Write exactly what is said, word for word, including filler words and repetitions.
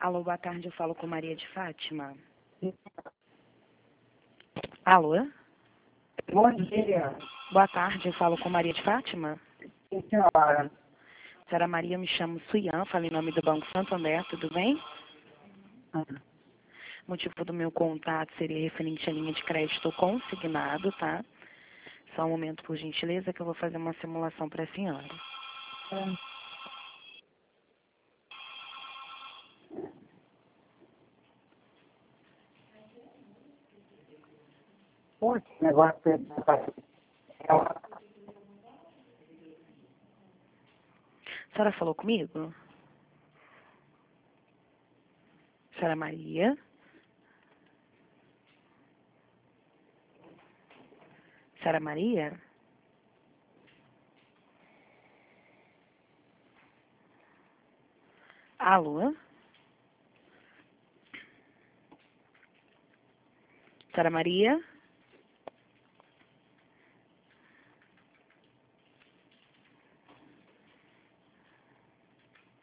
Alô, boa tarde, eu falo com Maria de Fátima. Alô? Bom dia. Boa tarde, eu falo com Maria de Fátima. Sim, senhora. Senhora Maria, me chamo Suyan, falo em nome do Banco Santander, tudo bem? Ah, O motivo do meu contato seria referente à linha de crédito consignado, tá? Só um momento, por gentileza, que eu vou fazer uma simulação para a senhora. é. Pô, esse negócio de... A senhora falou comigo? Senhora Maria? Senhora Maria? Alô? Senhora Maria?